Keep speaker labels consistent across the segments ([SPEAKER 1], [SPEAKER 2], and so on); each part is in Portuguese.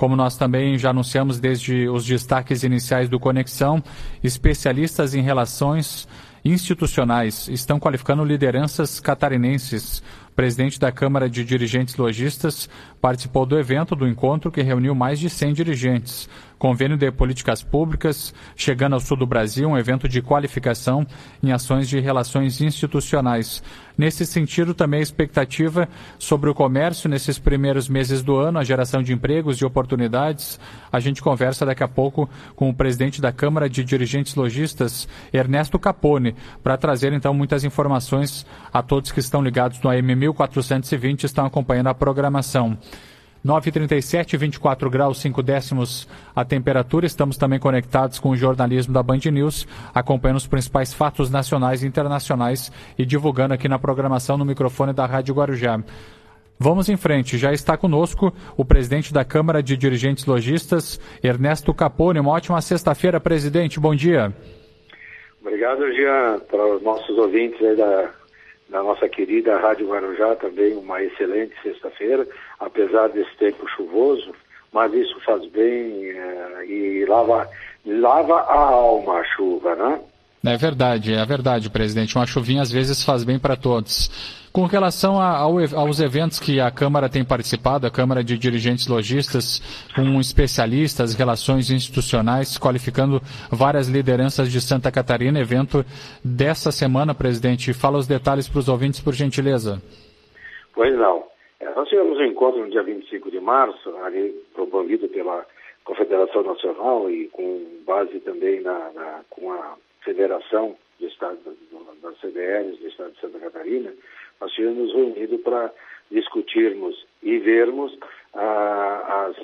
[SPEAKER 1] Como nós também já anunciamos desde os destaques iniciais do Conexão, especialistas em relações institucionais estão qualificando lideranças catarinenses. O presidente da Câmara de Dirigentes Lojistas participou do evento do encontro que reuniu mais de 100 dirigentes. Convênio de Políticas Públicas, chegando ao sul do Brasil, um evento de qualificação em ações de relações institucionais. Nesse sentido, também a expectativa sobre o comércio nesses primeiros meses do ano, a geração de empregos e oportunidades. A gente conversa daqui a pouco com o presidente da Câmara de Dirigentes Lojistas, Ernesto Capone, para trazer então muitas informações a todos que estão ligados no AM 1420 e estão acompanhando a programação. 9h37, 24 graus 5 décimos a temperatura. Estamos também conectados com o jornalismo da Band News, acompanhando os principais fatos nacionais e internacionais e divulgando aqui na programação no microfone da Rádio Guarujá. Vamos em frente. Já está conosco o presidente da Câmara de Dirigentes Lojistas, Ernesto Capone. Uma ótima sexta-feira, presidente. Bom dia.
[SPEAKER 2] Obrigado, Jean, para os nossos ouvintes aí da nossa querida Rádio Guarujá, também uma excelente sexta-feira, apesar desse tempo chuvoso, mas isso faz bem e lava a alma a chuva, né?
[SPEAKER 1] É verdade, presidente. Uma chuvinha às vezes faz bem para todos. Com relação aos eventos que a Câmara tem participado, a Câmara de Dirigentes Lojistas, com especialistas, relações institucionais, qualificando várias lideranças de Santa Catarina, evento dessa semana, presidente. Fala os detalhes para os ouvintes, por gentileza.
[SPEAKER 2] Pois não. Nós tivemos um encontro no dia 25 de março, ali promovido pela Confederação Nacional e com base também com a Federação do Estado, das CDLs do Estado de Santa Catarina. Nós tínhamos reunido para discutirmos e vermos as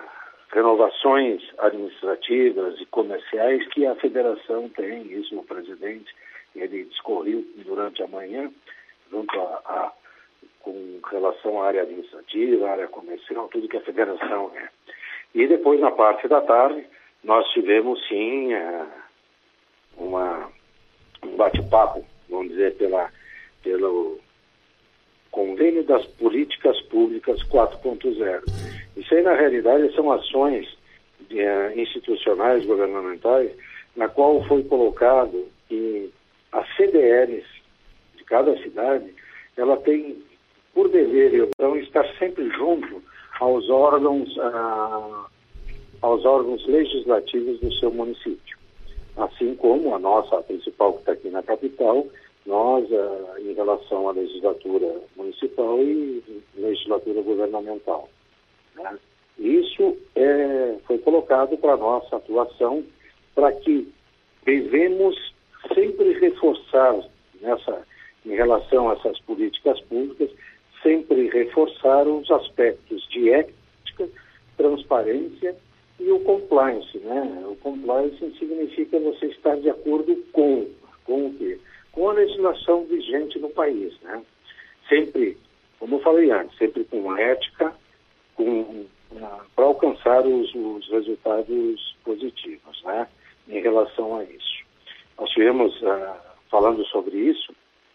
[SPEAKER 2] renovações administrativas e comerciais que a federação tem. Isso o presidente, ele discorreu durante a manhã, junto com relação à área administrativa, à área comercial, tudo que a federação é. E depois, na parte da tarde, nós tivemos, sim, um bate-papo, vamos dizer, pelo Convênio das Políticas Públicas 4.0. Isso aí, na realidade, são ações institucionais, governamentais, na qual foi colocado que as CDLs de cada cidade, ela tem por dever e então estar sempre junto aos órgãos legislativos do seu município. Assim como a nossa principal, que está aqui na capital, nós, em relação à legislatura municipal e legislatura governamental, né? Isso foi colocado para a nossa atuação, para que devemos sempre reforçar em relação a essas políticas públicas, sempre reforçar os aspectos de ética, transparência e o compliance, né? O compliance significa você estar de acordo com o quê? Com a legislação vigente no país, né? Sempre, como eu falei antes, sempre com ética, para alcançar os resultados positivos, né? Em relação a isso. Nós tivemos, falando sobre isso,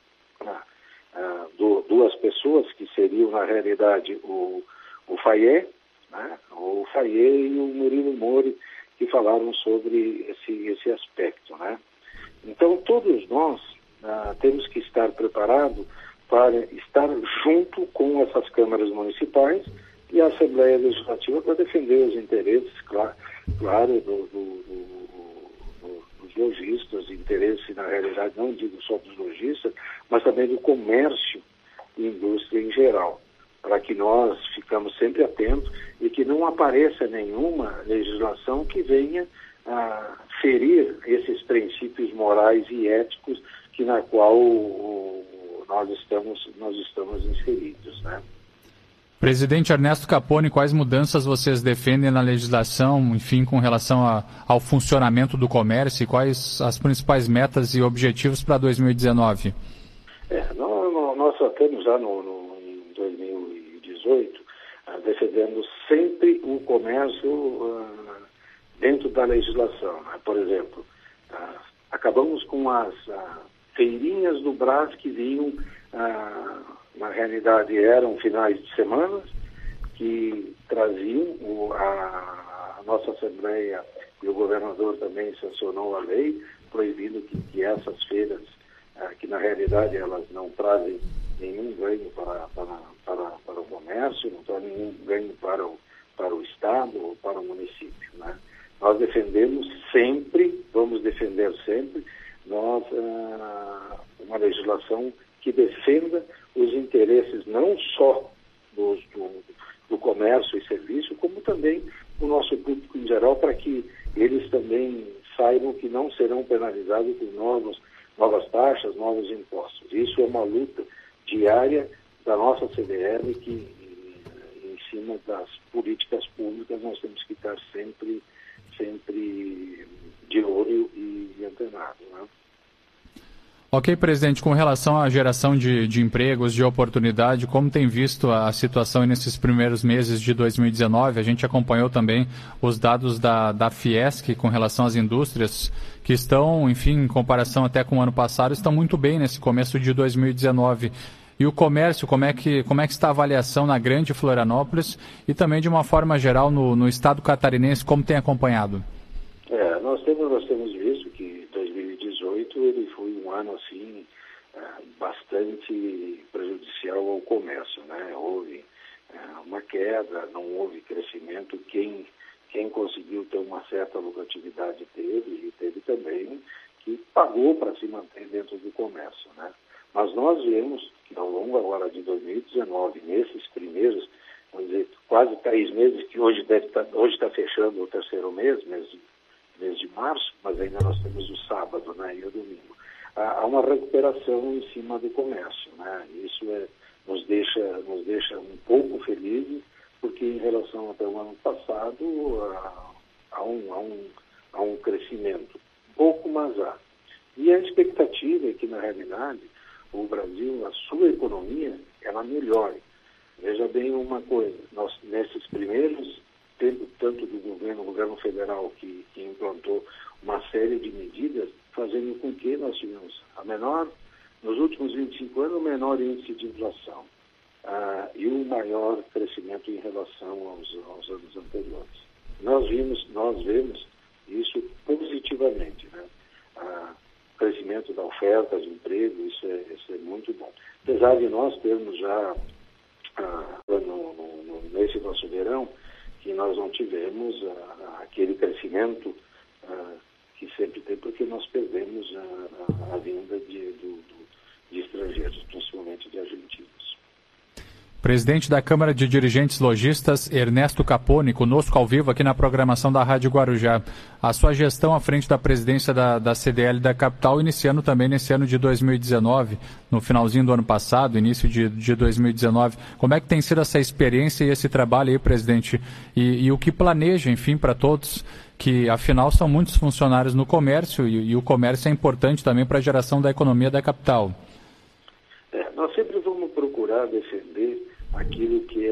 [SPEAKER 2] duas pessoas que seriam, na realidade, o Fayet, né? O Fayet e o Murilo Mori, que falaram sobre esse aspecto, né? Então, todos nós temos que estar preparados para estar junto com essas câmaras municipais e a Assembleia Legislativa para defender os interesses, claro, dos lojistas, interesses, na realidade, não digo só dos lojistas, mas também do comércio e indústria em geral, para que nós ficamos sempre atentos e que não apareça nenhuma legislação que venha a ferir esses princípios morais e éticos na qual nós estamos inseridos, né?
[SPEAKER 1] Presidente Ernesto Capone, quais mudanças vocês defendem na legislação, enfim, com relação ao funcionamento do comércio e quais as principais metas e objetivos para 2019?
[SPEAKER 2] Nós estamos já em 2018 defendendo sempre o comércio dentro da legislação, né? Por exemplo, acabamos com as feirinhas do Brás que vinham, na realidade eram finais de semana, que traziam nossa Assembleia e o governador também sancionou a lei, proibindo que essas feiras, que na realidade elas não trazem nenhum ganho para o comércio, não trazem nenhum ganho para o Estado ou para o município, né? Nós defendemos sempre, vamos defender sempre, uma legislação que defenda os interesses não só do comércio e serviço, como também o nosso público em geral, para que eles também saibam que não serão penalizados com novas taxas, novos impostos. Isso é uma luta diária da nossa CDL, que em cima das políticas públicas nós temos que estar sempre de olho e antenado, né?
[SPEAKER 1] Ok, presidente, com relação à geração de empregos, de oportunidade, como tem visto a situação nesses primeiros meses de 2019? A gente acompanhou também os dados da Fiesc com relação às indústrias, que estão, enfim, em comparação até com o ano passado, estão muito bem nesse começo de 2019. E o comércio, como é que está a avaliação na Grande Florianópolis e também de uma forma geral no estado catarinense, como tem acompanhado?
[SPEAKER 2] Nós temos visto que 2018 ele foi um ano assim bastante prejudicial ao comércio, né? Houve uma queda, não houve crescimento. Quem conseguiu ter uma certa lucratividade teve, e teve também que pagou para se manter dentro do comércio, né? Mas nós vemos que ao longo agora de 2019, nesses primeiros, vamos dizer, quase 3 meses, que hoje está fechando o terceiro mês de março, mas ainda nós temos o sábado, né, e o domingo. Há uma recuperação em cima do comércio, né? Isso nos deixa um pouco felizes, porque em relação até o ano passado há um crescimento, pouco, mas há. E a expectativa é que, na realidade, o Brasil, a sua economia, ela melhore. Veja bem uma coisa, nós nesses primeiros tempos, tanto do governo federal, que implantou uma série de medidas, fazendo com que nós tivemos nos últimos 25 anos, o menor índice de inflação e o maior crescimento em relação aos anos anteriores. Nós vemos isso positivamente, né? Crescimento da oferta de emprego, isso é muito bom. Apesar de nós termos já, nesse nosso verão, que nós não tivemos aquele crescimento que sempre tem, porque nós perdemos a vinda de estrangeiros, principalmente de argentinos.
[SPEAKER 1] Presidente da Câmara de Dirigentes Lojistas, Ernesto Capone, conosco ao vivo aqui na programação da Rádio Guarujá. A sua gestão à frente da presidência da CDL da capital, iniciando também nesse ano de 2019, no finalzinho do ano passado, início de 2019. Como é que tem sido essa experiência e esse trabalho aí, presidente? E o que planeja, enfim, para todos, que afinal são muitos funcionários no comércio e o comércio é importante também para a geração da economia da capital.
[SPEAKER 2] Nós sempre vamos procurar defender aquilo que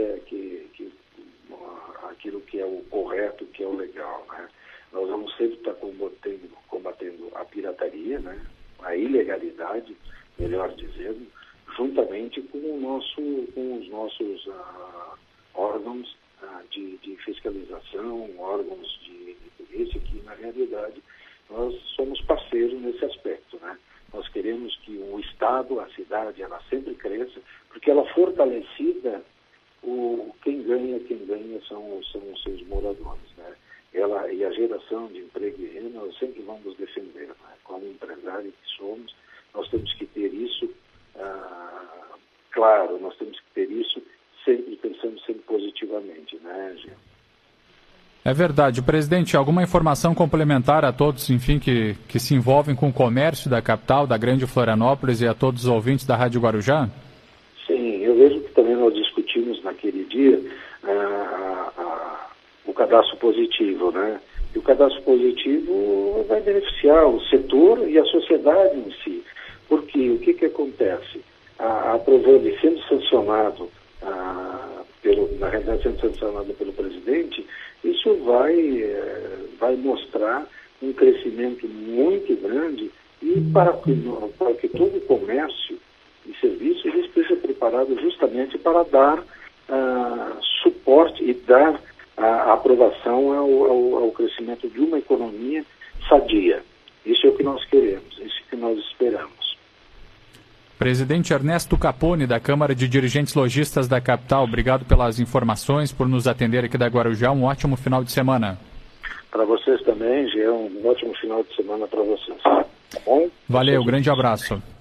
[SPEAKER 2] é o correto, que é o legal, né? Nós vamos sempre estar combatendo a pirataria, né? A ilegalidade, melhor dizendo, juntamente com os nossos órgãos de fiscalização, órgãos de polícia, que na realidade nós somos parceiros nesse aspecto, né? Nós queremos que o Estado, a cidade, ela sempre cresça, porque ela fortalecida, quem ganha são os seus moradores, né? E a geração de emprego e renda, nós sempre vamos defender, né? Como empresário que somos, nós temos que ter isso claro, nós temos que ter isso sempre pensando sempre positivamente, né, Gil?
[SPEAKER 1] É verdade. Presidente, alguma informação complementar a todos, enfim, que se envolvem com o comércio da capital, da Grande Florianópolis, e a todos os ouvintes da Rádio Guarujá?
[SPEAKER 2] Sim, eu vejo que também nós discutimos naquele dia o cadastro positivo, né? E o cadastro positivo vai beneficiar o setor e a sociedade em si. Porque o que acontece? Aprovando e sendo sancionado, na realidade sendo sancionado pelo presidente, isso vai mostrar um crescimento muito grande e para que todo o comércio e serviço esteja preparado justamente para dar suporte e dar a aprovação ao crescimento de uma economia sadia. Isso é o que nós queremos, isso é o que nós esperamos.
[SPEAKER 1] Presidente Ernesto Capone, da Câmara de Dirigentes Lojistas da capital, obrigado pelas informações, por nos atender aqui da Guarujá. Um ótimo final de semana.
[SPEAKER 2] Para vocês também, Jean, um ótimo final de semana para vocês. Tá bom?
[SPEAKER 1] Valeu, grande abraço.